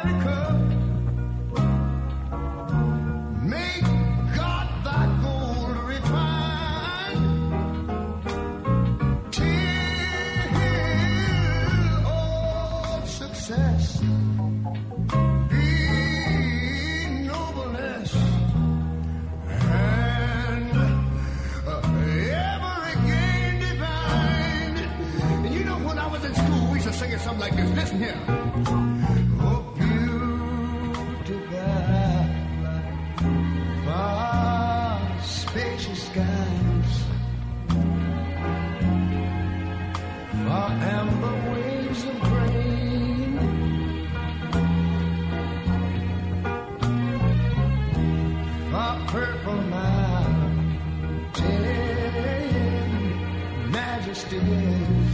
Something like this. Listen here. Oh, beautiful, far spacious skies, far amber waves of grain, far purple mountain majesties.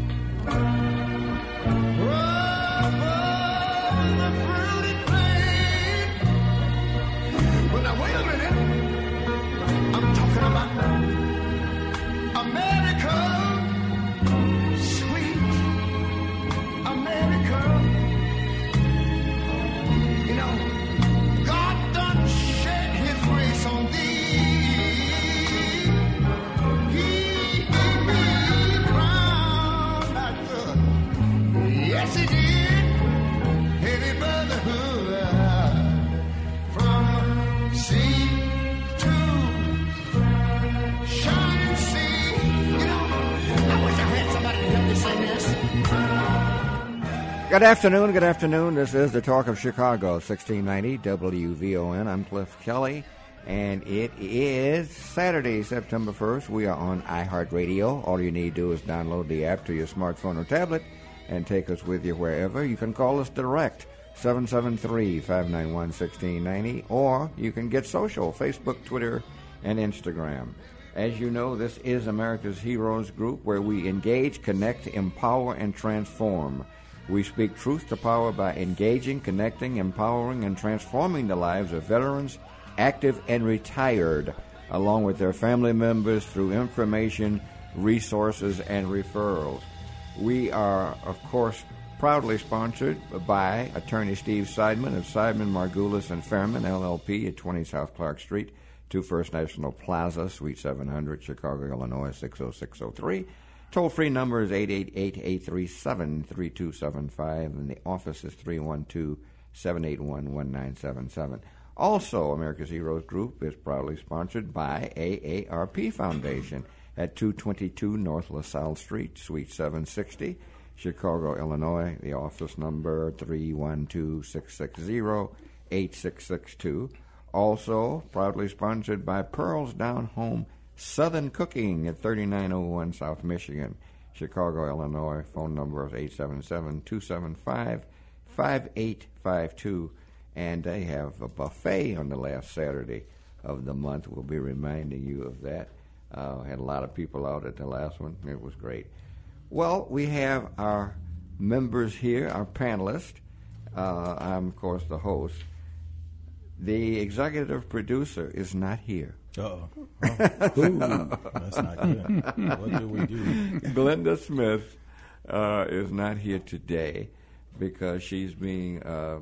Good afternoon. This is the Talk of Chicago, 1690 WVON. I'm Cliff Kelly, and it is Saturday, September 1st. We are on iHeartRadio. All you need to do is download the app to your smartphone or tablet and take us with you wherever. You can call us direct, 773-591-1690, or you can get social, Facebook, Twitter, and Instagram. As you know, this is America's Heroes Group, where we engage, connect, empower, and transform. We speak truth to power by engaging, connecting, empowering, and transforming the lives of veterans, active and retired, along with their family members through information, resources, and referrals. We are, of course, proudly sponsored by Attorney Steve Seidman of Seidman, Margulis, and Fairman, LLP, at 20 South Clark Street, 2 First National Plaza, Suite 700, Chicago, Illinois, 60603. Toll-free number is 888-837-3275, and the office is 312-781-1977. Also, America's Heroes Group is proudly sponsored by AARP Foundation at 222 North LaSalle Street, Suite 760, Chicago, Illinois. The office number 312-660-8662. Also, proudly sponsored by Pearls Down Home Southern Cooking at 3901 South Michigan, Chicago, Illinois. Phone number is 877-275-5852. And they have a buffet on the last Saturday of the month. We'll be reminding you of that. Had a lot of people out at the last one. It was great. Well, we have our members here, our panelists. I'm, of course, the host. The executive producer is not here. Uh-oh. Oh. That's not good. What do we do? Glenda Smith is not here today because she's with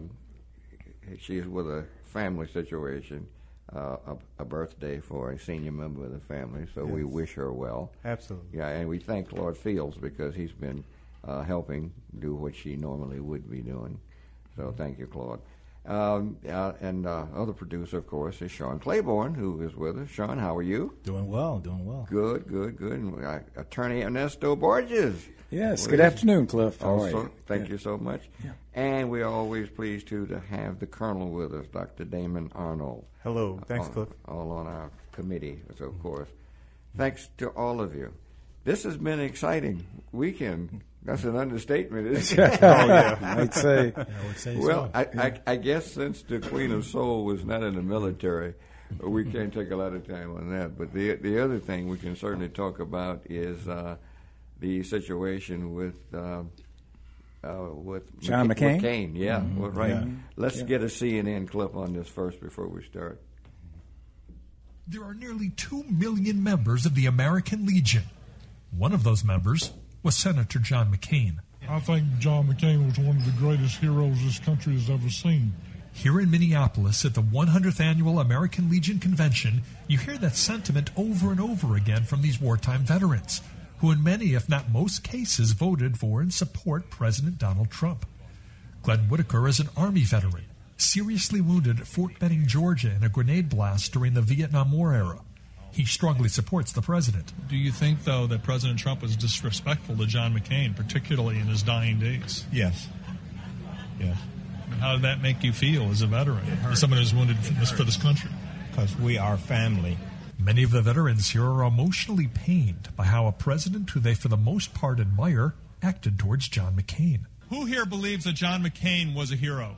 a family situation, a birthday for a senior member of the family, so we wish her well. Absolutely. Yeah, and we thank Lord Fields because he's been helping do what she normally would be doing. So thank you, Claude. And other producer, of course, is Sean Claiborne, who is with us. Sean, how are you? Doing well. Good. And Attorney Ernesto Borges. Yes, good afternoon, Cliff. How are you? Thank you so much. Yeah. And we're always pleased, to have the Colonel with us, Dr. Damon Arnold. Hello. Thanks, Cliff. All on our committee, so of course. Thanks to all of you. This has been an exciting weekend. That's an understatement, isn't it? Oh, yeah. I'd say. I would say well, so. I guess since the Queen of Soul was not in the military, we can't take a lot of time on that. But the other thing we can certainly talk about is the situation with John McCain? McCain, yeah, Mm-hmm. well, right. Yeah. Let's get a CNN clip on this first before we start. There are nearly 2 million members of the American Legion. One of those members was Senator John McCain. I think John McCain was one of the greatest heroes this country has ever seen. Here in Minneapolis at the 100th Annual American Legion Convention, you hear that sentiment over and over again from these wartime veterans, who in many, if not most cases, voted for and support President Donald Trump. Glenn Whitaker is an Army veteran, seriously wounded at Fort Benning, Georgia in a grenade blast during the Vietnam War era. He strongly supports the president. Do you think, though, that President Trump was disrespectful to John McCain, particularly in his dying days? Yes. Yes. How did that make you feel as a veteran, as someone who's wounded for this country? Because we are family. Many of the veterans here are emotionally pained by how a president who they for the most part admire acted towards John McCain. Who here believes that John McCain was a hero?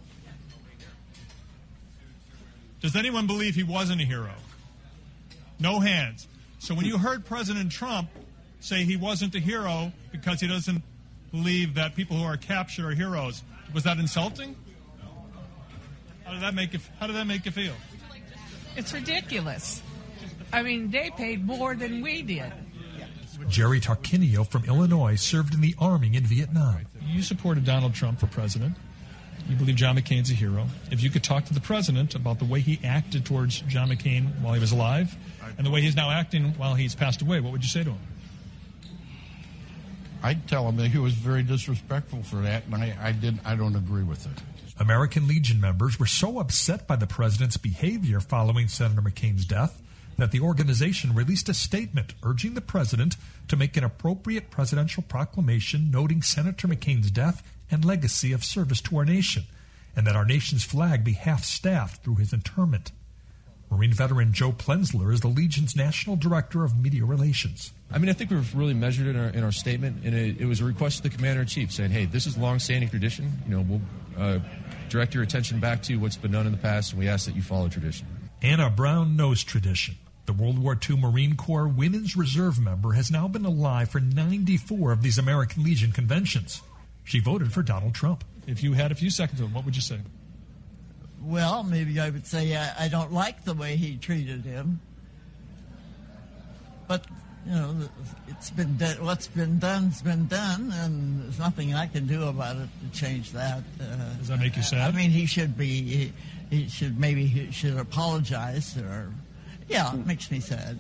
Does anyone believe he wasn't a hero? No hands. So when you heard President Trump say he wasn't a hero because he doesn't believe that people who are captured are heroes, was that insulting? How did that make you feel? It's ridiculous. I mean, they paid more than we did. Jerry Tarquinio from Illinois served in the Army in Vietnam. You supported Donald Trump for president. You believe John McCain's a hero. If you could talk to the president about the way he acted towards John McCain while he was alive and the way he's now acting while he's passed away, what would you say to him? I'd tell him that he was very disrespectful for that, and I don't agree with it. American Legion members were so upset by the president's behavior following Senator McCain's death that the organization released a statement urging the president to make an appropriate presidential proclamation noting Senator McCain's death and legacy of service to our nation, and that our nation's flag be half-staffed through his interment. Marine veteran Joe Plensler is the Legion's National Director of Media Relations. I mean, I think we've really measured it in our statement, and it was a request to the Commander-in-Chief saying, hey, this is long-standing tradition. We'll direct your attention back to what's been done in the past, and we ask that you follow tradition. Anna Brown knows tradition. The World War II Marine Corps Women's Reserve member has now been alive for 94 of these American Legion conventions. She voted for Donald Trump. If you had a few seconds of him, what would you say? Well, maybe I would say I don't like the way he treated him. But, it's been what's been done's been done, and there's nothing I can do about it to change that. Does that make you sad? I mean, he should apologize, or, it makes me sad.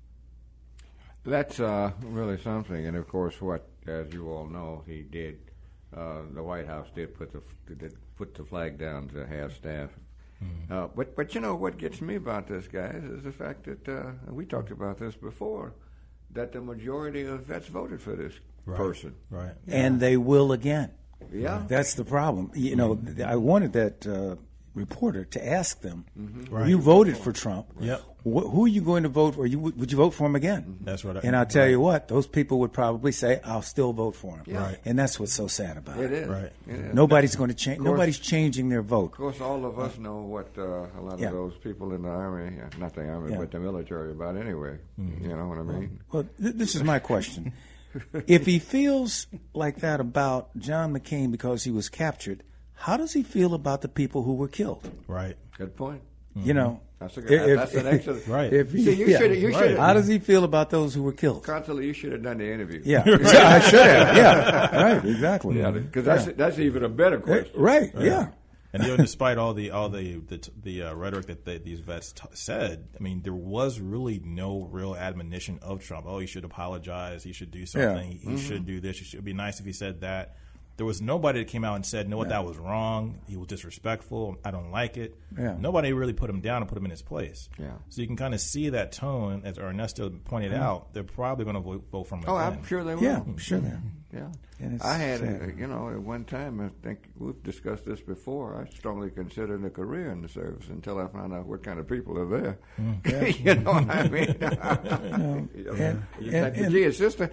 That's really something, and of course, what, as you all know, he did. The White House did put the flag down to half staff. But what gets me about this, guys, is the fact that we talked about this before, that the majority of vets voted for this person. Right. And they will again. Yeah. That's the problem. I wanted that reporter to ask them, Right. you voted for Trump. Yep. Who are you going to vote for? Would you vote for him again? That's right. And I'll tell you what, those people would probably say, I'll still vote for him. Yeah. Right. And that's what's so sad about it. It is. Right. It is. Nobody's going to change. course- Nobody's changing their vote. Of course, all of us know what a lot Yeah. of those people in the Army, not the Army, Yeah. but the military about anyway. You know what I mean? Well, this is my question. If he feels like that about John McCain because he was captured, how does he feel about the people who were killed? Right. Good point. Mm-hmm. That's an excellent. Right. See, you should. How does he feel about those who were killed? Constantly, you should have done the interview. Yeah, I should have. Yeah, right, exactly. Yeah, because that's even a better question. Right. Yeah. And despite all the rhetoric that these vets said, I mean, there was really no real admonition of Trump. Oh, he should apologize. He should do something. Yeah. He should do this. It should be nice if he said that. There was nobody that came out and said, no, that was wrong. He was disrespectful. I don't like it. Yeah. Nobody really put him down and put him in his place. Yeah. So you can kind of see that tone, as Ernesto pointed out. They're probably going to vote for him again. Oh, I'm sure they will. Yeah, sure they are. Yeah. And it's I had, sad. at one time, I think we've discussed this before, I strongly considered a career in the service until I found out what kind of people are there. You know what I mean? Gee, sister,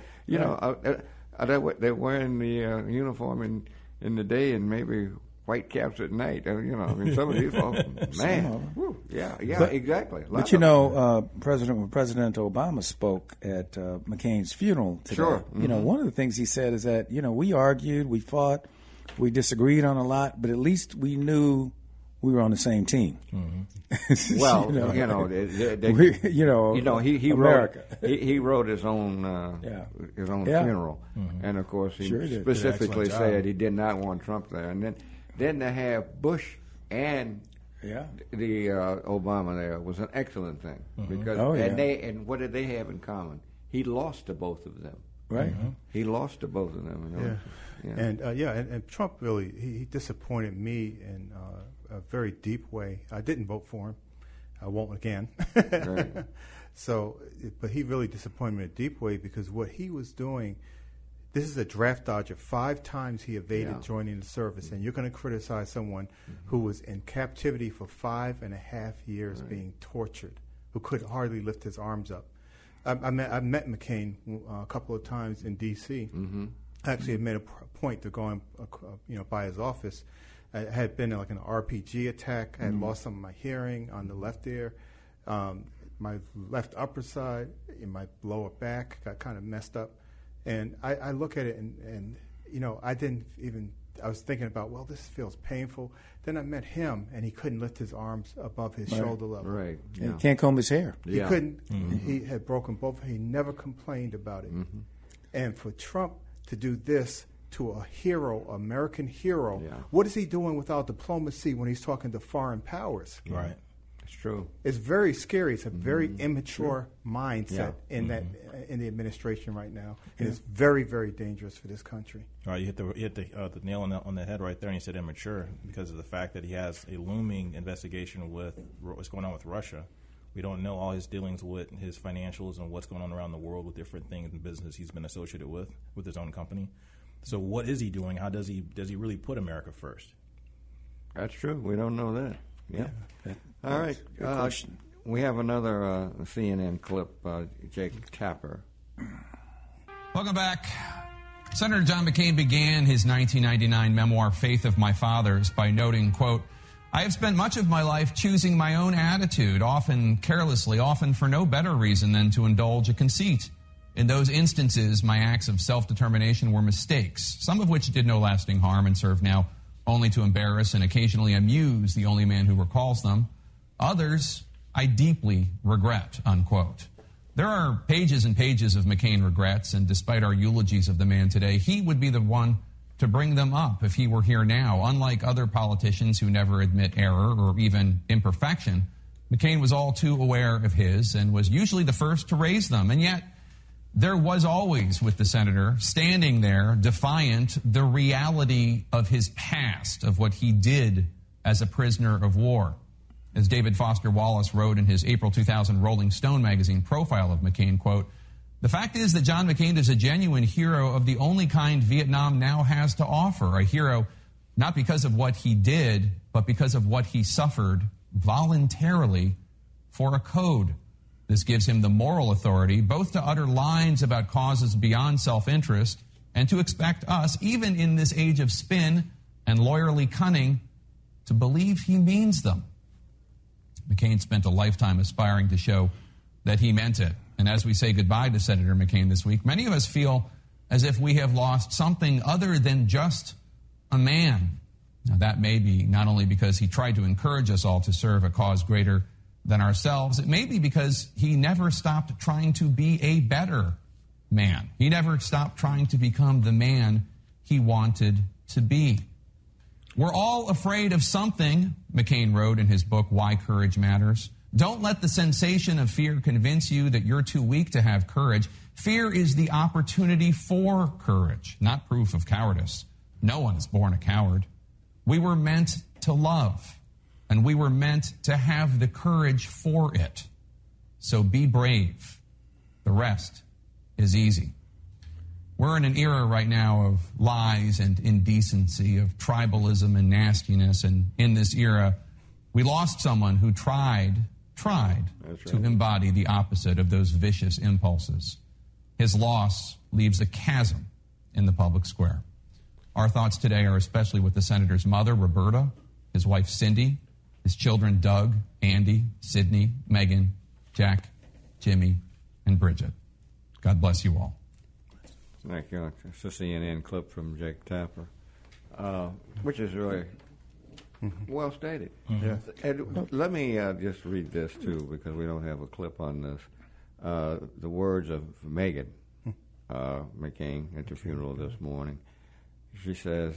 they're wearing the uniform in the day and maybe white caps at night. Some of these folks, man, exactly. But when President Obama spoke at McCain's funeral today, sure. One of the things he said is that we argued, we fought, we disagreed on a lot, but at least we knew we were on the same team. Well, he America. wrote his own funeral, and of course he specifically said he did not want Trump there. And then to have Bush and the Obama there was an excellent thing because and what did they have in common? He lost to both of them. Right. He lost to both of them. And Trump really he disappointed me in a very deep way. I didn't vote for him. I won't again. Right. So, but he really disappointed me in a deep way because what he was doing, this is a draft dodger. 5 times he evaded joining the service, and you're going to criticize someone who was in captivity for 5.5 years being tortured, who could hardly lift his arms up. I met McCain a couple of times in D.C. Actually, had made a point to go by his office. I had been in like an RPG attack. I had lost some of my hearing on the left ear. My left upper side, in my lower back, got kind of messed up. And I look at it and I was thinking about, well, this feels painful. Then I met him, and he couldn't lift his arms above his shoulder level. Right. Yeah. He can't comb his hair. He couldn't. He had broken both. He never complained about it. And for Trump to do this to a hero, American hero, what is he doing with our diplomacy when he's talking to foreign powers? Right. It's true. It's very scary. It's a very immature mindset in the administration right now, and it's very, very dangerous for this country. All right, you hit the nail on the head right there, and you said immature because of the fact that he has a looming investigation with what's going on with Russia. We don't know all his dealings with his financials and what's going on around the world with different things and business he's been associated with his own company. So what is he doing? How does he really put America first? That's true. We don't know that. Yeah. All right. Good question. We have another CNN clip, Jake Tapper. Welcome back. Senator John McCain began his 1999 memoir, Faith of My Fathers, by noting, quote, I have spent much of my life choosing my own attitude, often carelessly, often for no better reason than to indulge a conceit. In those instances, my acts of self-determination were mistakes, some of which did no lasting harm and serve now only to embarrass and occasionally amuse the only man who recalls them. Others, I deeply regret, unquote. There are pages and pages of McCain regrets, and despite our eulogies of the man today, he would be the one to bring them up if he were here now. Unlike other politicians who never admit error or even imperfection, McCain was all too aware of his and was usually the first to raise them. And yet, there was always, with the senator, standing there, defiant, the reality of his past, of what he did as a prisoner of war. As David Foster Wallace wrote in his April 2000 Rolling Stone magazine profile of McCain, quote, the fact is that John McCain is a genuine hero of the only kind Vietnam now has to offer, a hero not because of what he did, but because of what he suffered voluntarily for a code. This gives him the moral authority both to utter lines about causes beyond self-interest and to expect us, even in this age of spin and lawyerly cunning, to believe he means them. McCain spent a lifetime aspiring to show that he meant it. And as we say goodbye to Senator McCain this week, many of us feel as if we have lost something other than just a man. Now, that may be not only because he tried to encourage us all to serve a cause greater than ourselves. It may be because he never stopped trying to be a better man. He never stopped trying to become the man he wanted to be. We're all afraid of something, McCain wrote in his book, Why Courage Matters. Don't let the sensation of fear convince you that you're too weak to have courage. Fear is the opportunity for courage, not proof of cowardice. No one is born a coward. We were meant to love. And we were meant to have the courage for it. So be brave. The rest is easy. We're in an era right now of lies and indecency, of tribalism and nastiness. And in this era, we lost someone who tried to embody the opposite of those vicious impulses. His loss leaves a chasm in the public square. Our thoughts today are especially with the senator's mother, Roberta, his wife, Cindy, his children, Doug, Andy, Sydney, Megan, Jack, Jimmy, and Bridget. God bless you all. Thank you. It's a CNN clip from Jake Tapper, which is really Well stated. Yes. And let me just read this, too, because we don't have a clip on this. The words of Meghan McCain at the funeral this morning. She says,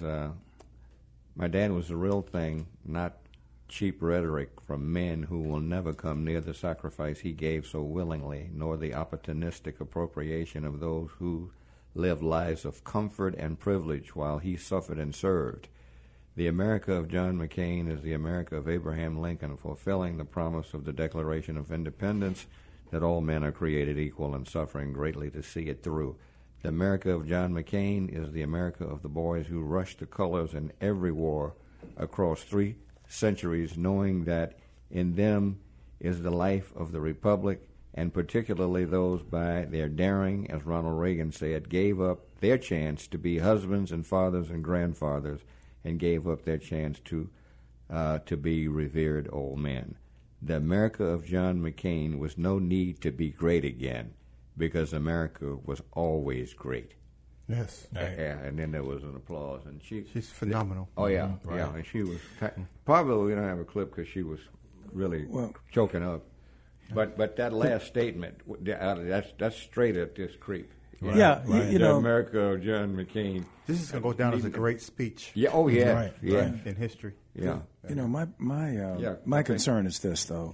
my dad was the real thing, not cheap rhetoric from men who will never come near the sacrifice he gave so willingly, nor the opportunistic appropriation of those who lived lives of comfort and privilege while he suffered and served. The America of John McCain is the America of Abraham Lincoln, fulfilling the promise of the Declaration of Independence that all men are created equal and suffering greatly to see it through. The America of John McCain is the America of the boys who rushed the colors in every war across 3 centuries, knowing that in them is the life of the Republic, and particularly those by their daring, as Ronald Reagan said, gave up their chance to be husbands and fathers and grandfathers, and gave up their chance to be revered old men. The America of John McCain was no need to be great again, because America was always great. Yes. Yeah, and then there was an applause, and she's phenomenal. Oh yeah, yeah, and she was probably we don't have a clip because she was really choking up. But that last statement, that's straight at this creep. Right. Yeah, right. You know, America of John McCain. This is going to go down as a great speech. Yeah. Oh yeah. Right. Yeah. Right. In history. Yeah. You know, my concern is this though.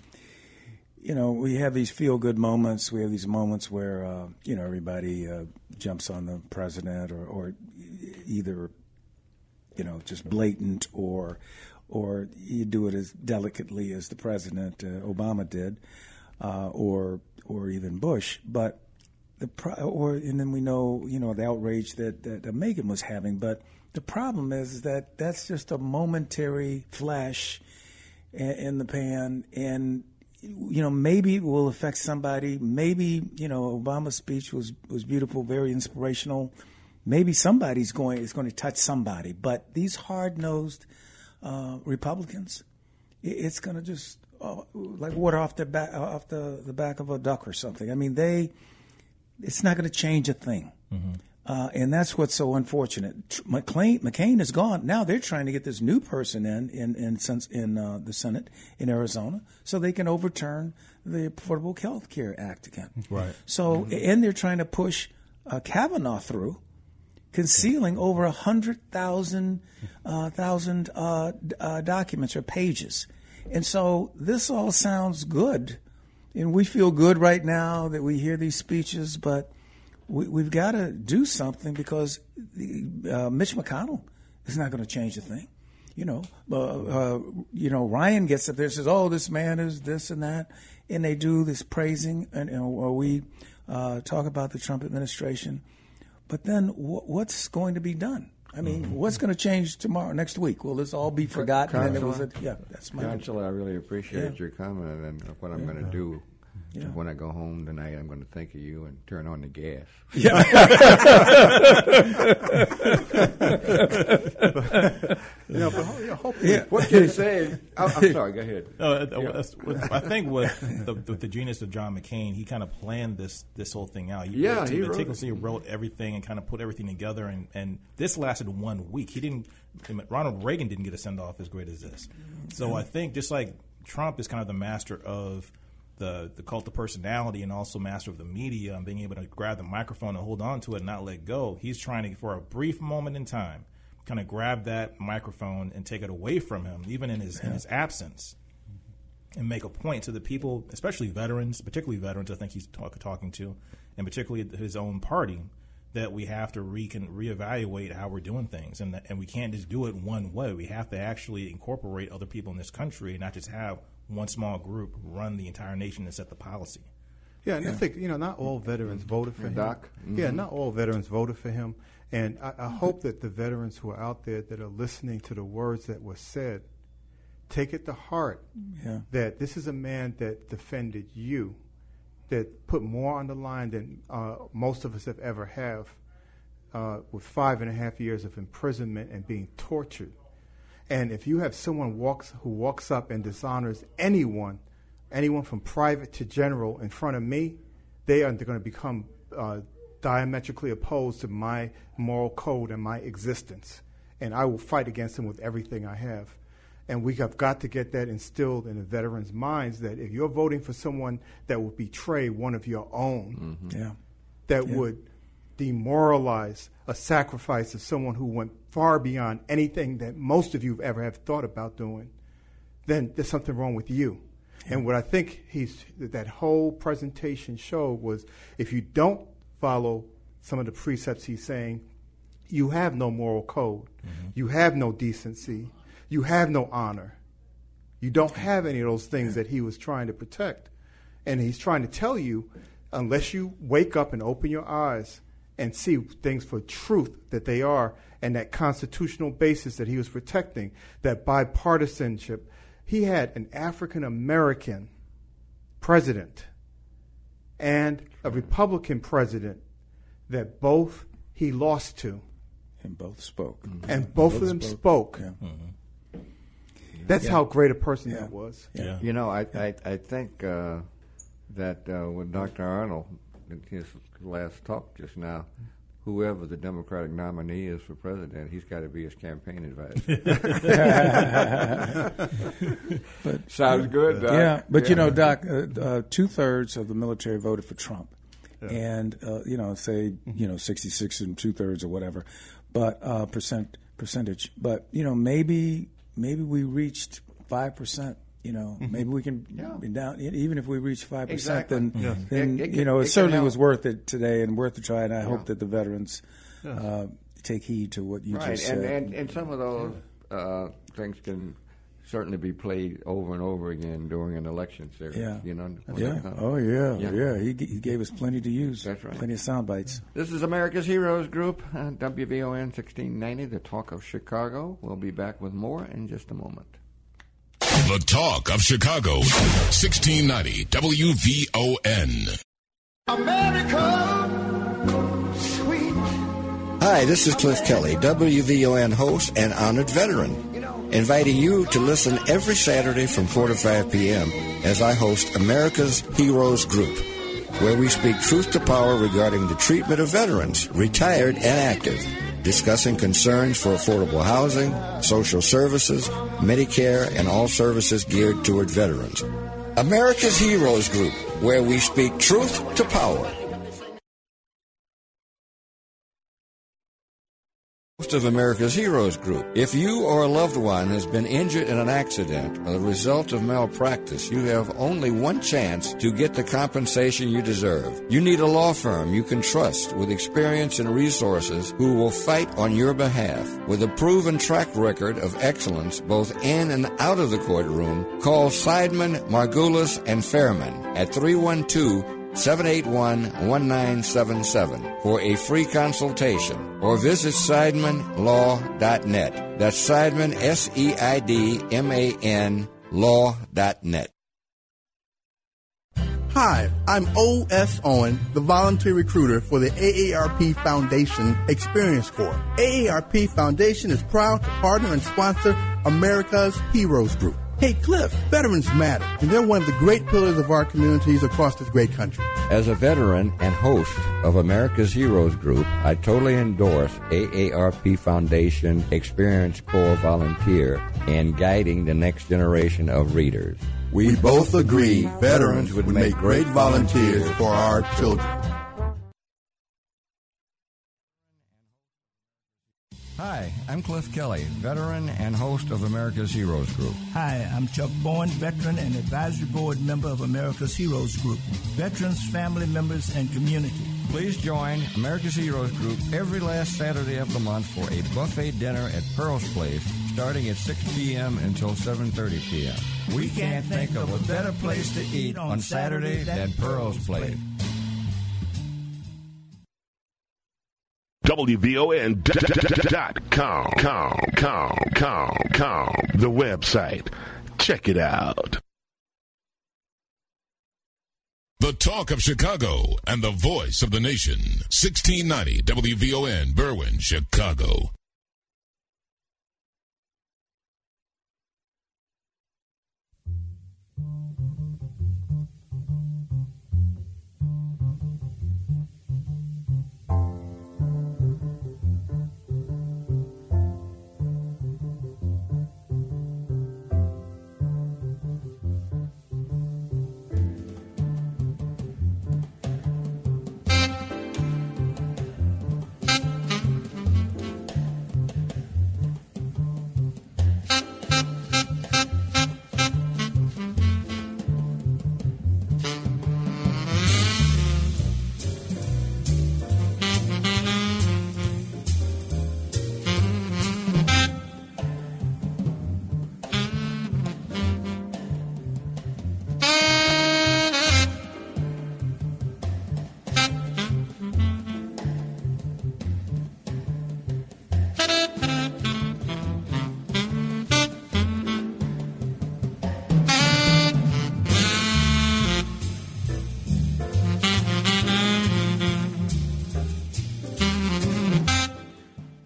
You know, we have these feel-good moments. We have these moments where, you know, everybody jumps on the president or either, you know, just blatant or you do it as delicately as the president Obama did, or even Bush. But and then we know, you know, the outrage that Meghan was having. But the problem is that that's just a momentary flash in the pan, and you know, maybe it will affect somebody. Maybe, you know, Obama's speech was beautiful, very inspirational. Maybe it's going to touch somebody. But these hard-nosed Republicans, it's going to just like water off the back of a duck or something. I mean, it's not going to change a thing. And that's what's so unfortunate. McCain is gone. Now they're trying to get this new person in the Senate in Arizona so they can overturn the Affordable Health Care Act again. Right. So, and they're trying to push Kavanaugh through, concealing over 100,000 documents or pages. And so this all sounds good. And we feel good right now that we hear these speeches, but we've got to do something because Mitch McConnell is not going to change a thing. You know, Ryan gets up there and says, "Oh, this man is this and that," and they do this praising, or we talk about the Trump administration. But then, what's going to be done? I mean, what's going to change next week? Will this all be forgotten? That's my Counselor, I really appreciate your comment, and what I'm going to do. Yeah. When I go home tonight, I'm going to think of you and turn on the gas. Yeah. What you say? I'm sorry. Go ahead. I think with the genius of John McCain, he kind of planned this whole thing out. He meticulously wrote everything and kind of put everything together. And this lasted 1 week. Ronald Reagan didn't get a send off as great as this. So I think just like Trump is kind of the master of the cult of personality and also master of the media and being able to grab the microphone and hold on to it and not let go. He's trying to, for a brief moment in time, kind of grab that microphone and take it away from him, even in his absence, and make a point to the people, especially veterans, particularly veterans I think he's talking to, and particularly his own party, that we have to reevaluate how we're doing things, and we can't just do it one way. We have to actually incorporate other people in this country and not just have one small group run the entire nation and set the policy. Yeah, and I think, you know, not all veterans voted for him. Doc? Mm-hmm. Yeah, not all veterans voted for him. And I hope that the veterans who are out there that are listening to the words that were said take it to heart that this is a man that defended you, that put more on the line than most of us have ever have, with 5.5 years of imprisonment and being tortured. And if you have someone who walks up and dishonors anyone from private to general in front of me, they are going to become diametrically opposed to my moral code and my existence. And I will fight against them with everything I have. And we have got to get that instilled in the veterans' minds that if you're voting for someone that will betray one of your own, that would demoralize a sacrifice of someone who went far beyond anything that most of you ever have thought about doing, then there's something wrong with you. And what I think that whole presentation showed was if you don't follow some of the precepts he's saying, you have no moral code. You have no decency. You have no honor. You don't have any of those things that he was trying to protect. And he's trying to tell you, unless you wake up and open your eyes and see things for truth that they are, and that constitutional basis that he was protecting, that bipartisanship. He had an African-American president and a Republican president that both he lost to. And both spoke. And both of them spoke. That's how great a person that was. You know, I think that with Dr. Arnold, in his last talk just now, whoever the Democratic nominee is for president, he's got to be his campaign advisor. But sounds good, Doc. Yeah, but you know, Doc, 2/3 of the military voted for Trump, and you know, say 66 and 2/3 or whatever, but percentage. But you know, maybe we reached 5%. You know, maybe we can be down. Even if we reach 5%, then it certainly was worth it today and worth a try. And I hope that the veterans take heed to what you just said. And some of those things can certainly be played over and over again during an election series. You know. He gave us plenty to use. That's right. Plenty of sound bites. This is America's Heroes Group, WVON 1690, the Talk of Chicago. We'll be back with more in just a moment. The Talk of Chicago, 1690 WVON. America, sweet. Hi, this is Cliff Kelly, WVON host and honored veteran, inviting you to listen every Saturday from 4 to 5 p.m. as I host America's Heroes Group, where we speak truth to power regarding the treatment of veterans, retired and active, discussing concerns for affordable housing, social services, Medicare, and all services geared toward veterans. America's Heroes Group, where we speak truth to power. Of America's Heroes Group. If you or a loved one has been injured in an accident or the result of malpractice, you have only one chance to get the compensation you deserve. You need a law firm you can trust with experience and resources who will fight on your behalf. With a proven track record of excellence both in and out of the courtroom, call Seidman, Margulis, and Fairman at 312-781-1977 for a free consultation, or visit SeidmanLaw.net. That's Seidman, SEIDMAN, law.net. Hi, I'm O.S. Owen, the volunteer recruiter for the AARP Foundation Experience Corps. AARP Foundation is proud to partner and sponsor America's Heroes Group. Hey, Cliff, veterans matter, and they're one of the great pillars of our communities across this great country. As a veteran and host of America's Heroes Group, I totally endorse AARP Foundation Experience Corps volunteer in guiding the next generation of readers. We both agree veterans would make great volunteers for our children. Hi, I'm Cliff Kelly, veteran and host of America's Heroes Group. Hi, I'm Chuck Bowen, veteran and advisory board member of America's Heroes Group. Veterans, family members, and community. Please join America's Heroes Group every last Saturday of the month for a buffet dinner at Pearl's Place, starting at 6 p.m. until 7:30 p.m. We can't think of a better place to eat on Saturday than Pearl's Place. WVON.com, the website. Check it out. The Talk of Chicago and the voice of the nation. 1690 WVON, Berwyn, Chicago.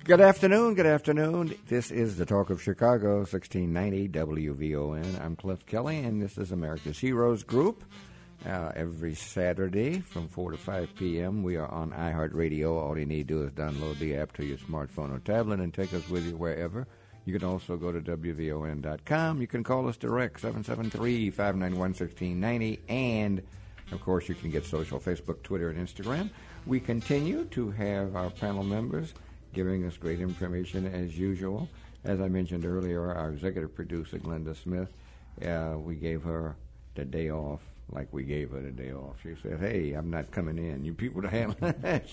Good afternoon. This is the Talk of Chicago, 1690 WVON. I'm Cliff Kelly, and this is America's Heroes Group. Every Saturday from 4 to 5 p.m. we are on iHeartRadio. All you need to do is download the app to your smartphone or tablet and take us with you wherever. You can also go to WVON.com. You can call us direct, 773-591-1690. And, of course, you can get social, Facebook, Twitter, and Instagram. We continue to have our panel members giving us great information as usual. As I mentioned earlier, our executive producer, Glenda Smith, we gave her the day off. Like we gave her the day off. She said, hey, I'm not coming in. You people to handle that.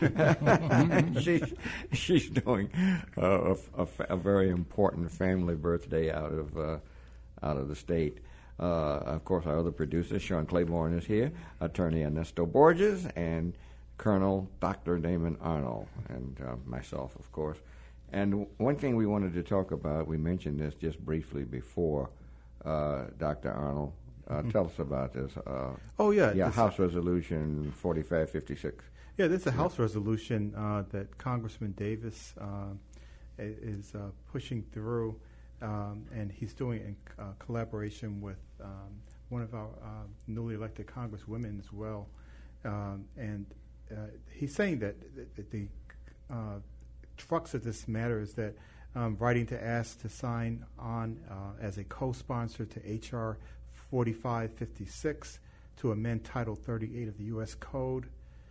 She's doing a very important family birthday out of the state. Of course, our other producer, Sean Claiborne, is here. Attorney Ernesto Borges and Colonel Dr. Damon Arnold, and myself, of course. And one thing we wanted to talk about, we mentioned this just briefly before, Dr. Arnold. Tell us about this. House Resolution 4556. Yeah, this is a House resolution that Congressman Davis is pushing through, and he's doing it in collaboration with one of our newly elected congresswomen as well. And he's saying that the crux of this matter is that writing to ask to sign on as a co-sponsor to H.R. 4556 to amend Title 38 of the U.S. Code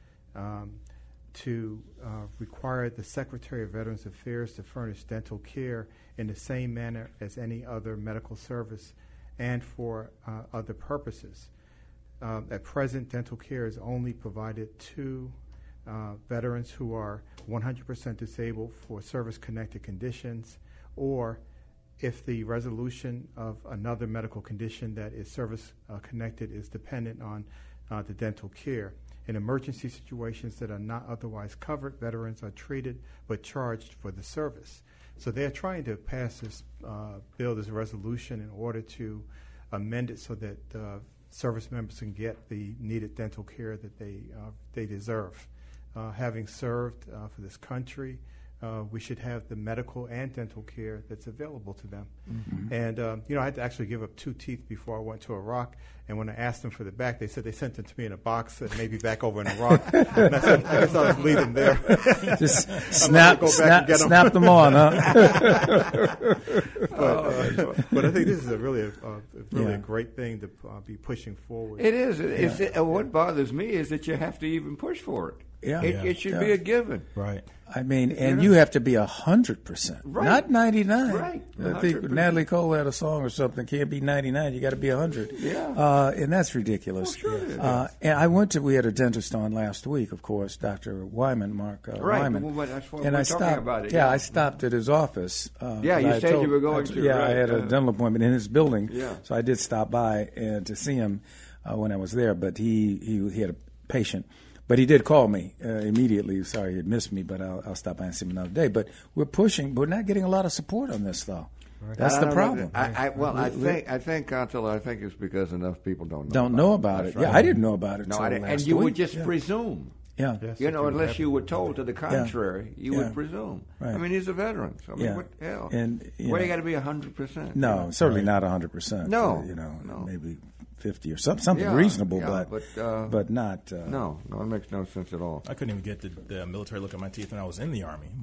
to require the Secretary of Veterans Affairs to furnish dental care in the same manner as any other medical service and for other purposes. At present, dental care is only provided to veterans who are 100% disabled for service-connected conditions, or if the resolution of another medical condition that is service-connected is dependent on the dental care. In emergency situations that are not otherwise covered, veterans are treated but charged for the service. So they're trying to pass this bill, this resolution, in order to amend it so that service members can get the needed dental care that they deserve. Having served for this country, we should have the medical and dental care that's available to them. Mm-hmm. And, I had to actually give up 2 teeth before I went to Iraq. And when I asked them for the back, they said they sent them to me in a box and maybe back over in Iraq. And I said, I guess I'll just leave them there. Just snap them on, huh? But I think this is a really a great thing to be pushing forward. It is. What bothers me is that you have to even push for it. Yeah. It should be a given. Right. I mean, and you have to be 100%, right. Not 99. Right. I think Natalie Cole had a song or something. Can't be 99. You got to be 100. Yeah. And that's ridiculous. Well, sure and we had a dentist on last week, of course, Dr. Wyman, Mark Wyman. Well, that's what and we're talking about it. Yeah, I stopped at his office. You said you were going to. Yeah, right. I had a dental appointment in his building. Yeah. So I did stop by and to see him when I was there, but he had a patient. But he did call me immediately. Sorry he had missed me, but I'll stop by and see him another day. But we're pushing. We're not getting a lot of support on this, though. Right. That's the problem. I think, Counselor, I think it's because enough people don't know about it. Right. Yeah, I didn't know about it until last week. And you would just presume. Yeah. Yes, unless you were told to the contrary, you would presume. Right. I mean, he's a veteran. So, I mean, what the hell? And, you got to be 100%. No, certainly not 100%. No. Maybe 50 or something reasonable, but not. No, it makes no sense at all. I couldn't even get the military look at my teeth when I was in the Army.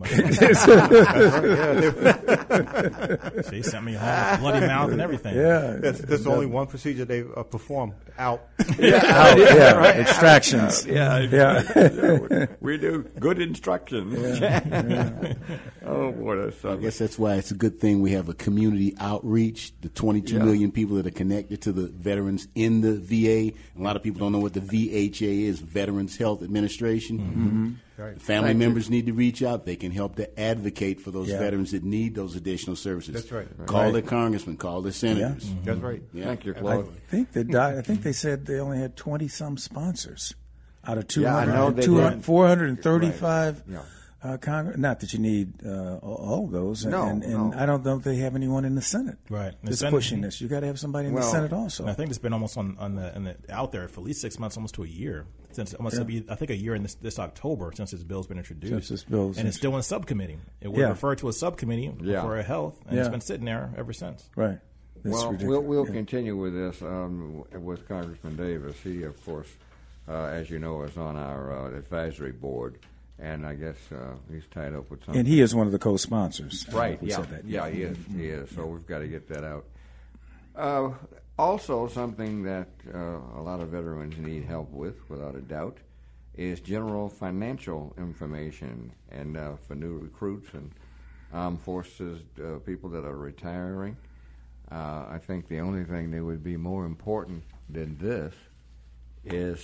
They sent me home with bloody mouth and everything. Yeah, there's only one procedure they perform: out. Right. Extractions. We do good instructions. Oh boy, that's I guess that's why it's a good thing we have a community outreach. The 22 million people that are connected to the veterans in the VA. A lot of people don't know what the VHA is, Veterans Health Administration. Mm-hmm. Right. Family members need to reach out. They can help to advocate for those veterans that need those additional services. That's right. Call their congressmen, call their senators. Mm-hmm. That's right. Yeah. Thank you, Claude. I think they said they only had 20-some sponsors out of 435 Not that you need all of those. No, and I don't know if they have anyone in the Senate. Right. That's pushing this. You got to have somebody in the Senate also. I think it's been almost out there for at least 6 months, almost to a year. Since almost it'll be, I think, a year in this October since this bill's been introduced. And it's still in subcommittee. It was referred to a subcommittee for health, and it's been sitting there ever since. Right. We'll continue with this with Congressman Davis. He, of course, as you know, is on our advisory board, and I guess he's tied up with something. And he is one of the co-sponsors. Right. Yeah, he is. He is. So we've got to get that out. Also, something that a lot of veterans need help with, without a doubt, is general financial information, and for new recruits and armed forces people that are retiring. I think the only thing that would be more important than this is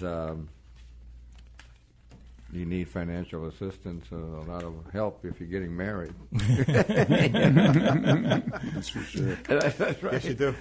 you need financial assistance, a lot of help if you're getting married. That's for sure. That's right. Yes, you do.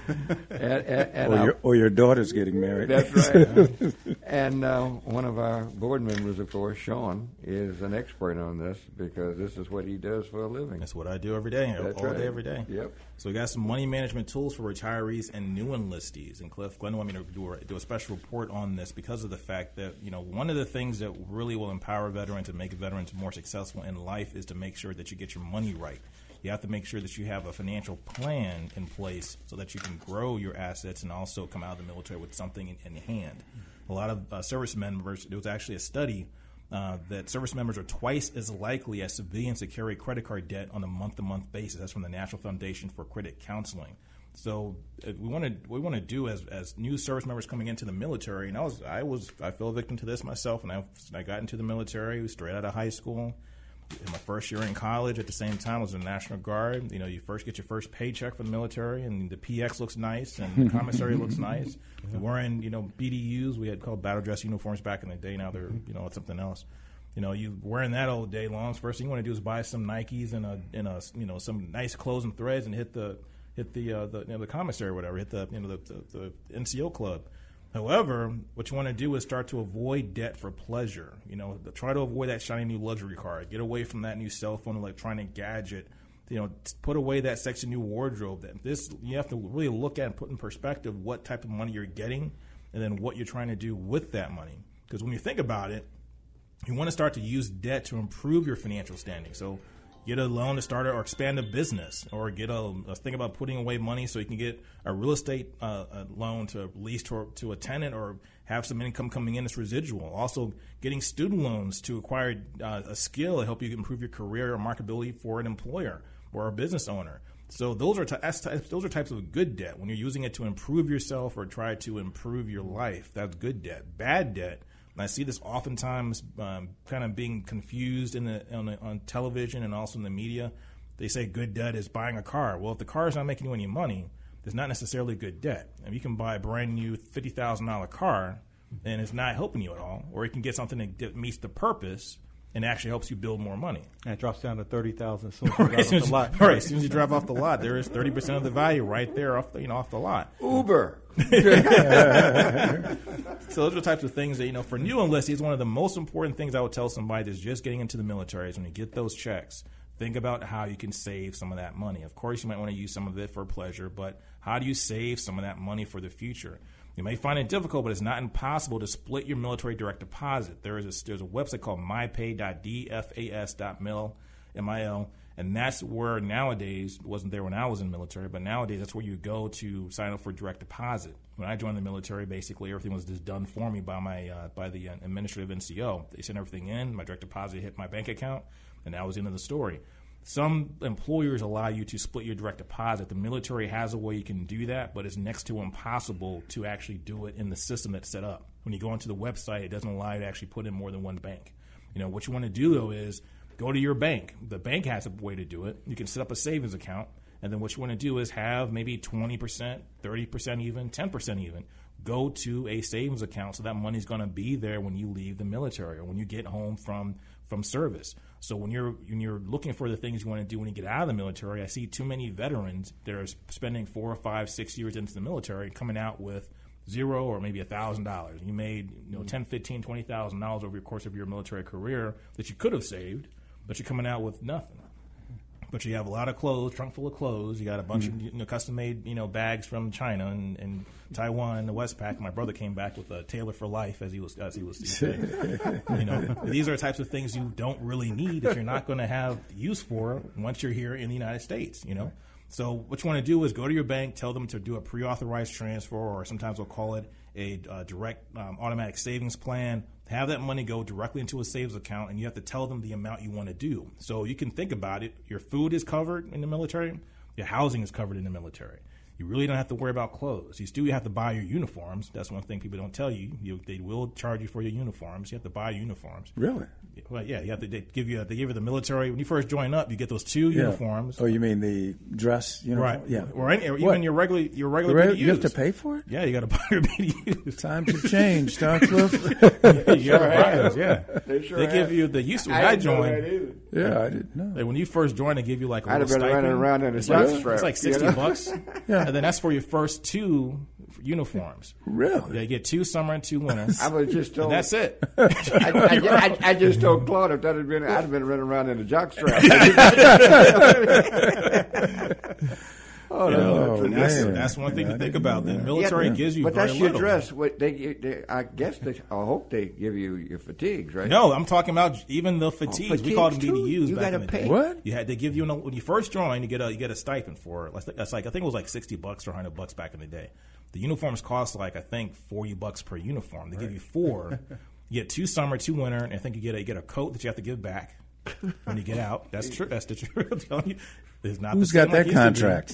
Or your daughter's getting married. That's right. And one of our board members, of course, Sean, is an expert on this because this is what he does for a living. That's what I do every day, day, every day. Yep. So we got some money management tools for retirees and new enlistees. And Cliff, Glenn wanted me to do a special report on this because of the fact that, one of the things that really will empower veterans and make veterans more successful in life is to make sure that you get your money right. You have to make sure that you have a financial plan in place so that you can grow your assets and also come out of the military with something in hand. A lot of service members, there was actually a study that service members are twice as likely as civilians to carry credit card debt on a month-to-month basis. That's from the National Foundation for Credit Counseling. So we want to do as new service members coming into the military, and I fell victim to this myself. And I got into the military straight out of high school. In my first year in college, at the same time, I was in the National Guard. You first get your first paycheck from the military, and the PX looks nice, and the commissary looks nice. You're wearing, BDUs. We had called battle dress uniforms back in the day. Now they're, it's something else. You wearing that all day long. First thing you want to do is buy some Nikes and some nice clothes and threads, and hit the commissary or whatever, hit the NCO club. However, what you want to do is start to avoid debt for pleasure. Try to avoid that shiny new luxury car. Get away from that new cell phone, electronic gadget. Put away that sexy new wardrobe. You have to really look at and put in perspective what type of money you're getting, and then what you're trying to do with that money. Because when you think about it, you want to start to use debt to improve your financial standing. So get a loan to start or expand a business, or think about putting away money so you can get a real estate loan to lease to a tenant, or have some income coming in as residual. Also, getting student loans to acquire a skill to help you improve your career or marketability for an employer or a business owner. So those are types of good debt. When you're using it to improve yourself or try to improve your life, that's good debt. Bad debt. And I see this oftentimes kind of being confused on television and also in the media. They say good debt is buying a car. Well, if the car is not making you any money, it's not necessarily good debt. And you can buy a brand new $50,000 car and it's not helping you at all. Or you can get something that meets the purpose and actually helps you build more money. And it drops down to $30,000 as soon as you drive off the lot. Right, as soon as you drive off the lot, there is 30% of the value right there off the lot. Uber. So those are the types of things that, for new enlistees, one of the most important things I would tell somebody that's just getting into the military is when you get those checks, think about how you can save some of that money. Of course, you might want to use some of it for pleasure, but how do you save some of that money for the future? You may find it difficult, but it's not impossible to split your military direct deposit. There's a website called mypay.dfas.mil, M-I-L, and that's where nowadays, it wasn't there when I was in the military, but nowadays that's where you go to sign up for direct deposit. When I joined the military, basically everything was just done for me by the administrative NCO. They sent everything in, my direct deposit hit my bank account, and that was the end of the story. Some employers allow you to split your direct deposit. The military has a way you can do that, but it's next to impossible to actually do it in the system that's set up. When you go onto the website, it doesn't allow you to actually put in more than one bank. What you want to do, though, is go to your bank. The bank has a way to do it. You can set up a savings account, and then what you want to do is have maybe 20%, 30% even, 10% even. Go to a savings account so that money's going to be there when you leave the military or when you get home from service. So when you're looking for the things you want to do when you get out of the military, I see too many veterans that are spending 4 or 5, 6 years into the military coming out with $0 or maybe $1,000. You made $10, $15, $20,000 over the course of your military career that you could have saved, but you're coming out with nothing. But you have a lot of clothes, trunk full of clothes. You got a bunch of custom-made bags from China and Taiwan and the Westpac. My brother came back with a tailor for life, as he was saying. These are the types of things you don't really need that you're not going to have use for once you're here in the United States. So what you want to do is go to your bank, tell them to do a pre-authorized transfer, or sometimes we'll call it a direct automatic savings plan. Have that money go directly into a savings account, and you have to tell them the amount you want to do. So you can think about it. Your food is covered in the military. Your housing is covered in the military. You really don't have to worry about clothes. You still have to buy your uniforms. That's one thing people don't tell you. They will charge you for your uniforms. You have to buy uniforms. Really? Well, yeah. You have to. They give you the military when you first join up. You get those 2 uniforms. Oh, you mean the dress uniform? Right. Yeah. Or even your regular BDUs. You have to pay for it? Yeah, you got to buy your BDUs. Times have changed, huh, Cliff? You got to buy those. Yeah. They give you the used to when I joined. Yeah, I didn't know. When you first joined, they give you like a little stipend. I'd have been running around in a jockstrap. It's like $60. Yeah. And then that's for your first 2 uniforms. Really? Yeah, you get 2 summer and 2 winter. I was just told. And that's it. I just told Claude if that had been, I'd have been running around in a jockstrap. That's one thing to think about. The military gives you but very that's your little. dress. I guess I hope they give you your fatigues, right? No, I'm talking about even the fatigues. We called them BDUs. You back in the pay. day. What? They give you when you first join, you get a stipend for it. That's like I think it was like $60 or $100 back in the day. The uniforms cost like I think $40 per uniform. They give you 4. You get 2 summer, 2 winter, and I think you get a coat that you have to give back when you get out. That's true. That's the truth. I'm telling you. Who's got that contract?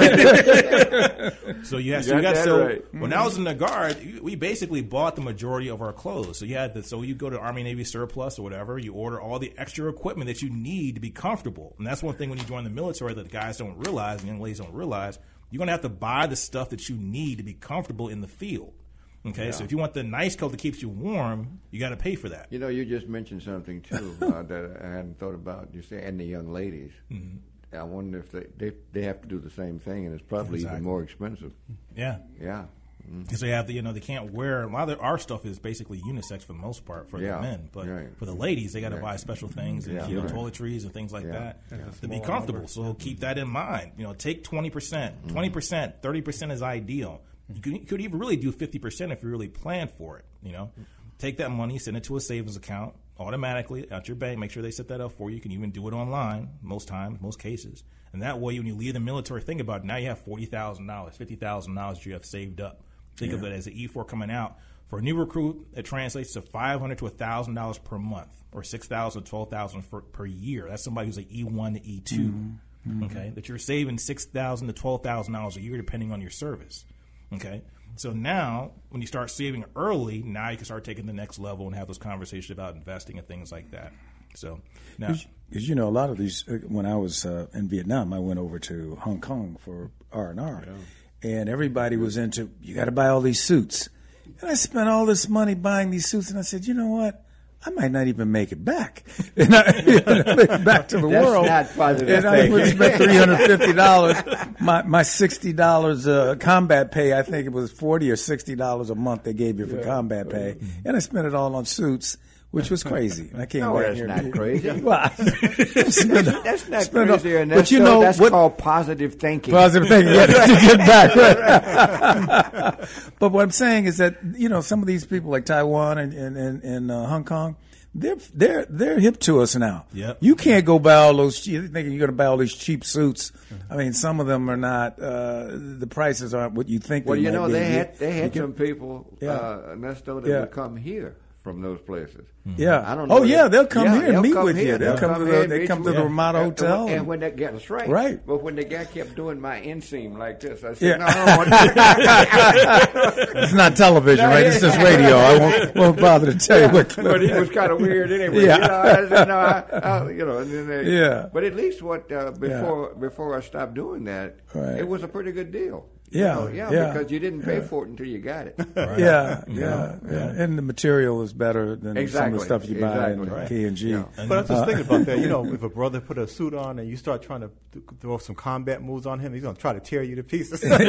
So when I was in the Guard, we basically bought the majority of our clothes. So you go to Army Navy Surplus or whatever, you order all the extra equipment that you need to be comfortable. And that's one thing when you join the military that the guys don't realize, and young ladies don't realize, you're going to have to buy the stuff that you need to be comfortable in the field. Okay, so if you want the nice coat that keeps you warm, you got to pay for that. You just mentioned something too that I hadn't thought about. You say, and the young ladies. Mm-hmm. I wonder if they have to do the same thing, and it's probably even more expensive. Yeah, yeah. Because they have they can't wear. A lot of our stuff is basically unisex for the most part for the men, but for the ladies, they got to buy special things and toiletries and things like that to be comfortable. So keep that in mind. Take 20%, 20%, 30% is ideal. You could even really do 50% if you really plan for it. Take that money, send it to a savings account automatically at your bank. Make sure they set that up for you. You can even do it online most times, most cases. And that way, when you leave the military, think about it. Now you have $40,000, $50,000 you have saved up. Think of it as an E4 coming out. For a new recruit, it translates to $500 to $1,000 per month, or $6,000 to $12,000 per year. That's somebody who's an E1 to E2. Mm-hmm. Okay, that you're saving $6,000 to $12,000 a year, depending on your service. Okay. So now, when you start saving early, now you can start taking the next level and have those conversations about investing and things like that. So now, because a lot of these, when I was in Vietnam, I went over to Hong Kong for R&R, and everybody was into, you got to buy all these suits, and I spent all this money buying these suits, and I said, you know what? I might not even make it back. And back to the world. That's not positive. And I would spend $350. My $60 combat pay, I think it was $40 or $60 a month they gave you for combat pay. And I spent it all on suits, which was crazy. And I came back here. That's not crazy. Well, that's not crazy. And that's called positive thinking. Positive thinking. Yeah, to get back. But what I'm saying is that, some of these people like Taiwan and Hong Kong, they're hip to us now. Yep. You can't go buy all those. You're thinking you're going to buy all these cheap suits. I mean, some of them are not. The prices aren't what you think. Well, they had some people, Ernesto, that would come here from those places. Yeah. I don't know. they'll come here and meet with you. They'll come to the Ramada Hotel. And when that gets right. Right. But when the guy kept doing my inseam like this, I said, no, I don't want to. It's not television, right? It's just radio. I won't bother to tell you what. But he was kind of weird anyway. Yeah. But at least before I stopped doing that, it was a pretty good deal. Because you didn't pay for it until you got it. Right. Yeah. And the material is better than some of the stuff you buy in K&G. Yeah. But I was just thinking about that. If a brother put a suit on and you start trying to throw some combat moves on him, he's going to try to tear you to pieces. Try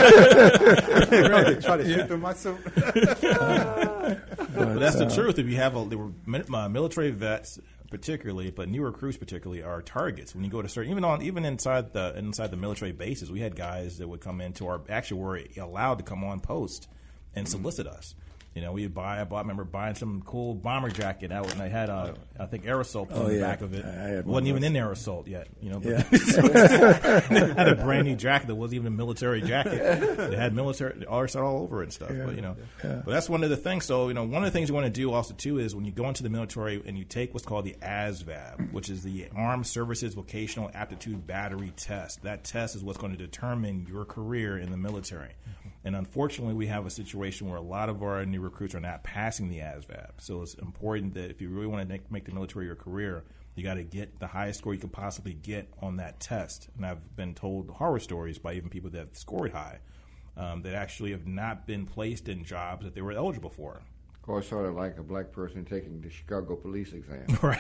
to shoot through my suit. But that's the truth. If you have military vets, particularly, but new recruits particularly are targets. When you go to certain, even inside the military bases, we had guys that would come into our actually were allowed to come on post and solicit us. You know, I remember buying some cool bomber jacket out, and I had I think aerosol on the back of it. It wasn't even in aerosol yet. You know, but I had a brand new jacket that wasn't even a military jacket. It had military aerosol all over it and stuff. But but that's one of the things. So one of the things you want to do also too is when you go into the military and you take what's called the ASVAB, which is the Armed Services Vocational Aptitude Battery Test. That test is what's going to determine your career in the military. And unfortunately, we have a situation where a lot of our new recruits are not passing the ASVAB. So it's important that if you really want to make the military your career, you got to get the highest score you can possibly get on that test. And I've been told horror stories by even people that have scored high that actually have not been placed in jobs that they were eligible for. Of course, sort of like a black person taking the Chicago police exam. Right.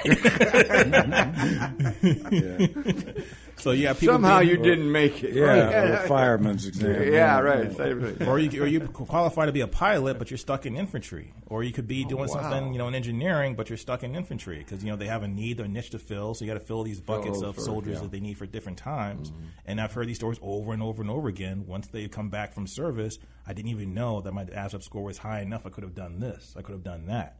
So people somehow you didn't make it. Yeah, a fireman's exam. Yeah, right. Same thing. Or you qualify to be a pilot, but you're stuck in infantry. Or you could be doing something, in engineering, but you're stuck in infantry because they have a need or niche to fill. So you got to fill these buckets of soldiers that they need for different times. Mm-hmm. And I've heard these stories over and over and over again. Once they come back from service, I didn't even know that my ASVAB score was high enough. I could have done this. I could have done that.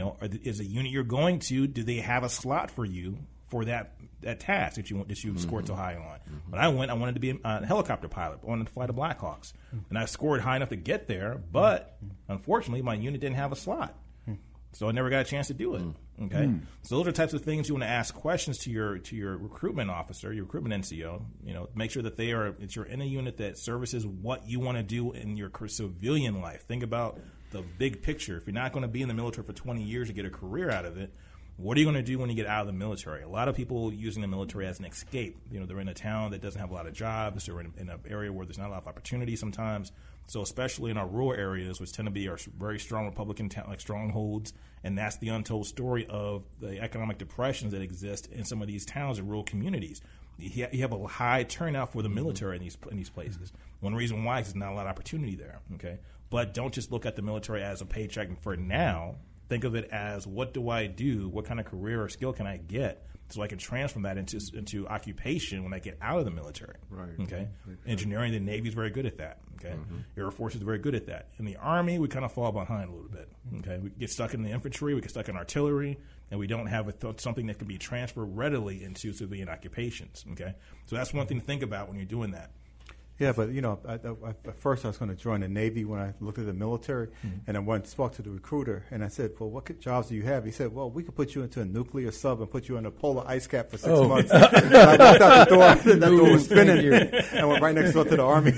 Is the unit you're going to? Do they have a slot for you for that task that you scored so high on? When I wanted to be a helicopter pilot. I wanted to fly the Blackhawks, and I scored high enough to get there. But unfortunately, my unit didn't have a slot, so I never got a chance to do it. Okay, so those are types of things you want to ask questions to your recruitment officer, your recruitment NCO. Make sure that that you're in a unit that services what you want to do in your civilian life. Think about the big picture. If you're not going to be in the military for 20 years to get a career out of it, what are you going to do when you get out of the military? A lot of people using the military as an escape. They're in a town that doesn't have a lot of jobs. They're in an area where there's not a lot of opportunity sometimes. So especially in our rural areas, which tend to be our very strong Republican strongholds, and that's the untold story of the economic depressions that exist in some of these towns and rural communities. You have a high turnout for the military in these places. One reason why is there's not a lot of opportunity there. Okay, but don't just look at the military as a paycheck for now. Think of it as, what do I do? What kind of career or skill can I get so I can transform that into occupation when I get out of the military? Right. Okay. Engineering, the Navy is very good at that. Okay. Air Force is very good at that. In the Army, we kind of fall behind a little bit. Okay. We get stuck in the infantry, we get stuck in artillery, and we don't have something that can be transferred readily into civilian occupations. Okay. So that's one thing to think about when you're doing that. Yeah, but at first I was going to join the Navy when I looked at the military, and I went and spoke to the recruiter, and I said, "Well, what jobs do you have?" He said, "Well, we could put you into a nuclear sub and put you in a polar ice cap for 6 months." I walked out the door, that door was spinning. I went right next door to the Army.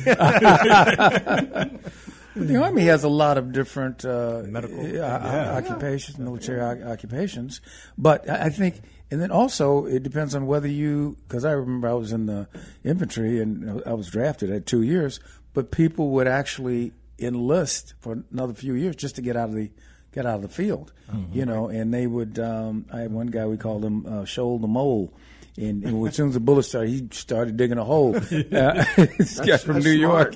The Army has a lot of different medical occupations, military occupations, but I think. And then also, it depends on whether because I remember I was in the infantry and I was drafted at 2 years, but people would actually enlist for another few years just to get out of the field, and they would, I had one guy, we called him Shoal the Mole. And as soon as the bullet started, he started digging a hole. This guy from New York.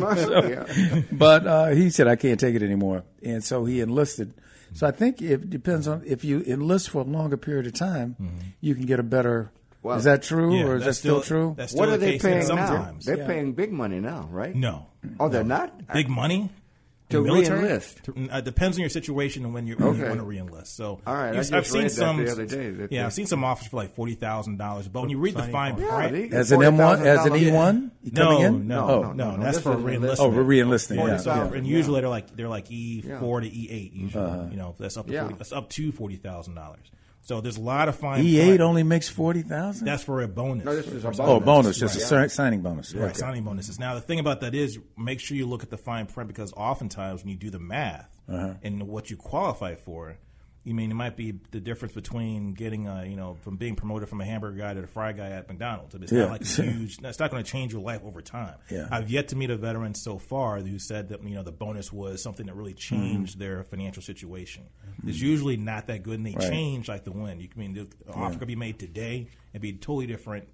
But he said, I can't take it anymore. And so he enlisted. So I think it depends on if you enlist for a longer period of time, you can get a better. Well, is that true, or is that still true? That's still what are they paying now? They're paying big money now, right? No. Oh, they're not? Big money? To re-enlist? It depends on your situation and when you want to re-enlist. So, all right, I've seen some the other day. I've seen some offers for like $40,000. But when you read the fine print, as an M1, as an E1, no, that's for re-enlistment. Oh, re-enlisting. And usually they're like E4 to E8. Usually, that's up to $40,000. So there's a lot of fine. E8 only makes $40,000. That's for a bonus. No, this is a bonus. Oh, bonus, just a signing bonus. Right, signing bonuses. Now the thing about that is, make sure you look at the fine print, because oftentimes when you do the math and what you qualify for, it might be the difference between getting from being promoted from a hamburger guy to the fry guy at McDonald's. It's not like a huge. It's not going to change your life over time. Yeah. I've yet to meet a veteran so far who said that the bonus was something that really changed their financial situation. It's usually not that good, and they change like the wind. The offer could be made today and be totally different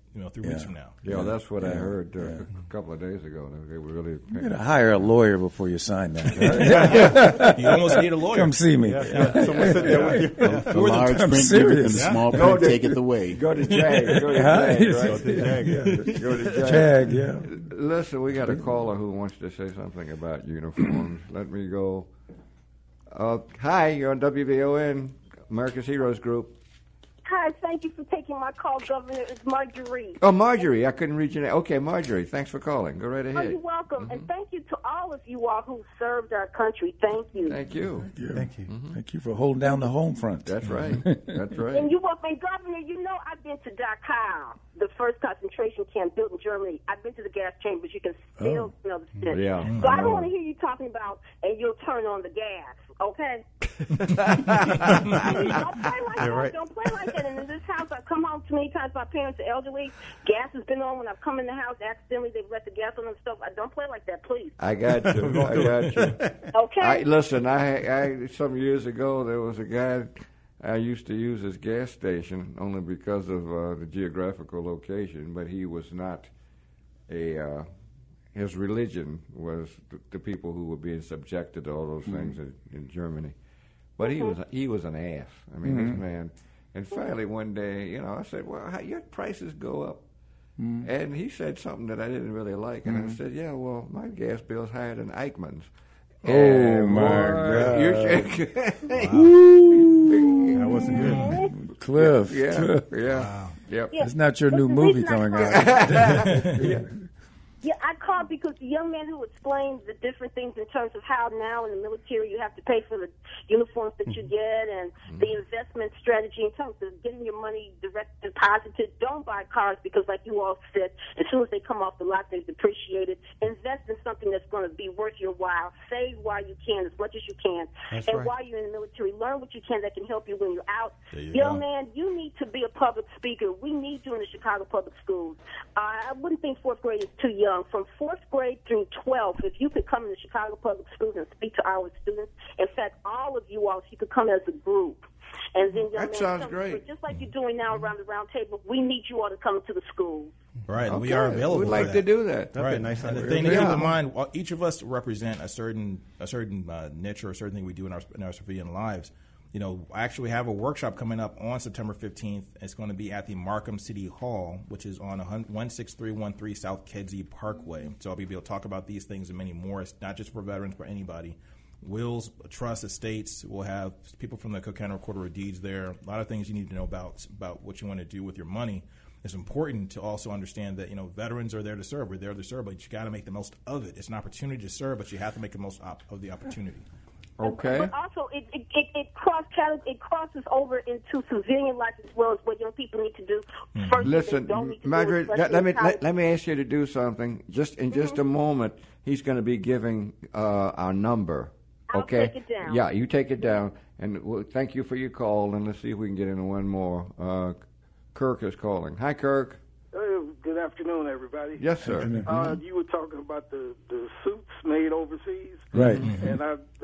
3 weeks from now. Yeah, that's what I heard a couple of days ago. They were really. You got to hire a lawyer before you sign that. Right? You almost need a lawyer. Come see me. Someone sit there with you. The large print, serious. and the small print, take it away. Go to JAG. Go to JAG. Go to JAG. Go to JAG, yeah. Listen, we got a caller who wants to say something about uniforms. Let me go. Hi, you're on WVON, America's Heroes Group. Hi, thank you for taking my call, Governor. It's Marjorie. Oh, Marjorie, I couldn't reach your name. Okay, Marjorie, thanks for calling. Go right ahead. Oh, you're welcome. And thank you to all of you all who served our country. Thank you. Thank you. Thank you. Thank you for holding down the home front. That's right. That's right. And you welcome, Governor. You know I've been to Dachau, the first concentration camp built in Germany. I've been to the gas chambers. You can still smell the stench. Yeah. So I don't want to hear you talking about, and you'll turn on the gas. Okay? Don't play like that. Right. Don't play like that. And in this house, I've come home too many times. My parents are elderly. Gas has been on when I've come in the house. Accidentally, they've let the gas on and stuff. Don't play like that, please. I got you. I got you. Okay. Listen, I some years ago, there was a guy I used to use his gas station only because of the geographical location, but he was not a... his religion was the people who were being subjected to all those things in Germany. But he was an ass. I mean, this man. And finally one day, I said, well, how your prices go up? And he said something that I didn't really like. And I said, yeah, well, my gas bill's higher than Eichmann's. Oh, my God. That wasn't good. Cliff. Yeah. Cliff. Yeah. Wow. Yep. Yeah. It's not your new The movie reason I coming called- out. Yeah, I called because the young man who explained the different things in terms of how now in the military you have to pay for the uniforms that you get and the investment strategy in terms of getting your money direct deposited. Don't buy cars because, like you all said, as soon as they come off the lot, they're depreciated. Invest in something that's going to be worth your while. Save while you can, as much as you can. That's and right. while you're in the military, learn what you can that can help you when you're out. There you Young go. man, you need to be a public speaker. We need you in the Chicago public schools. I wouldn't think fourth grade is too young. From fourth grade through 12th, if you could come in the Chicago public schools and speak to our students, in fact, all of you all, if you could come as a group. And then, young That man, sounds come, great. just like you're doing now around the round table, we need you all to come to the schools. Right, and we Okay. are available. We'd for like that. to do that. That'd be Right. a nice And the idea. thing to keep Yeah. in mind, each of us represent a certain niche or a certain thing we do in our civilian lives. I actually have a workshop coming up on September 15th. It's going to be at the Markham City Hall, which is on 16313 South Kedzie Parkway. So I'll be able to talk about these things and many more. It's not just for veterans, but anybody. Wills, trust, estates. We'll have people from the Cook County Recorder of Deeds there. A lot of things you need to know about what you want to do with your money. It's important to also understand that veterans are there to serve. We're there to serve, but you got to make the most of it. It's an opportunity to serve, but you have to make the most of the opportunity. Okay. But also, it crosses over into civilian life as well as what young people need to do. First, Listen, they don't need to Marjorie, do, especially in college. let me ask you to do something. Just a moment, he's going to be giving our number. I'll Okay. take it down. Yeah, you take it down, and thank you for your call. And let's see if we can get into one more. Kirk is calling. Hi, Kirk. Good afternoon, everybody. Yes, sir. You were talking about the suits made overseas, Right. And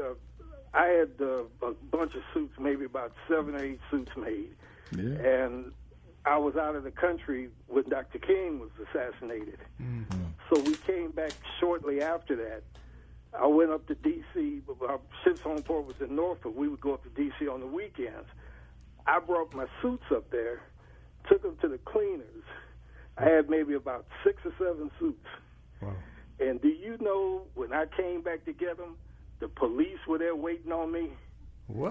I had a bunch of suits, maybe about 7 or 8 suits made, and I was out of the country when Dr. King was assassinated. So we came back shortly after that. I went up to D.C. Our ship's home port was in Norfolk. We would go up to D.C. on the weekends. I brought my suits up there, took them to the cleaners. I had maybe about 6 or 7 suits. Wow. And do you know, when I came back to get them, the police were there waiting on me. What?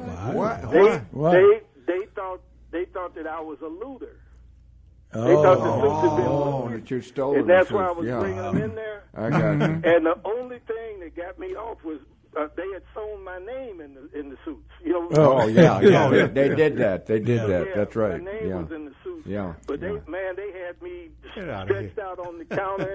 They thought that I was a looter. They thought the suits had been looted. That you stole And the that's why I suits. was Yeah. bringing them in there. I got you. And the only thing that got me off was they had sewn my name in the suits. Oh yeah. They did that. They did that. Yeah, That's right. My name Yeah. was in the suits. Yeah. But they had me out of stretched out on the counter.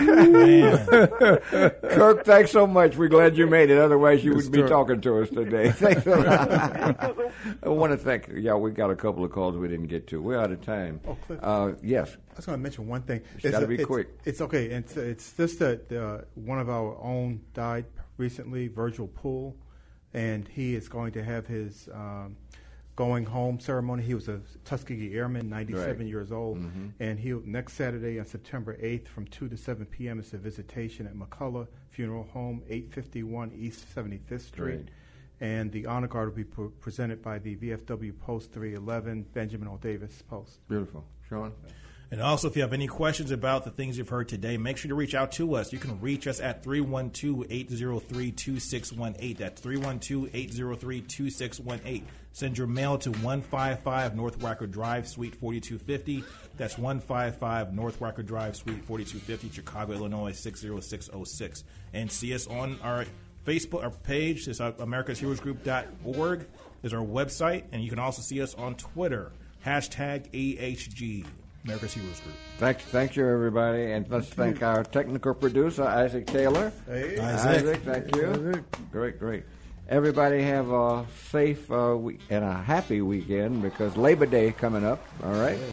And Kirk, thanks so much. We're glad you made it. Otherwise, you wouldn't be talking to us today. Thanks a lot. I want to thank. Yeah, we got a couple of calls we didn't get to. We're out of time. Oh, Cliff. Yes. I was going to mention one thing. It's gotta be quick. It's okay. It's just that one of our own died recently, Virgil Poole, and he is going to have his going home ceremony. He was a Tuskegee Airman, 97 years old. And next Saturday on September 8th from 2 to 7 p.m. is a visitation at McCullough Funeral Home, 851 East 75th Street. Great. And the honor guard will be presented by the VFW Post 311, Benjamin O. Davis Post. Beautiful. Sean? And also, if you have any questions about the things you've heard today, make sure to reach out to us. You can reach us at 312-803-2618. That's 312-803-2618. Send your mail to 155 North Wacker Drive, Suite 4250. That's 155 North Wacker Drive, Suite 4250, Chicago, Illinois, 60606. And see us on our Facebook, our page. It's americasheroesgroup.org is our website. And you can also see us on Twitter, #AHG. America's Heroes Group. Thank you, everybody. And let's thank our technical producer, Isaac Taylor. Hey, Isaac, thank you. Isaac. Great. Everybody have a safe and a happy weekend because Labor Day coming up, all right?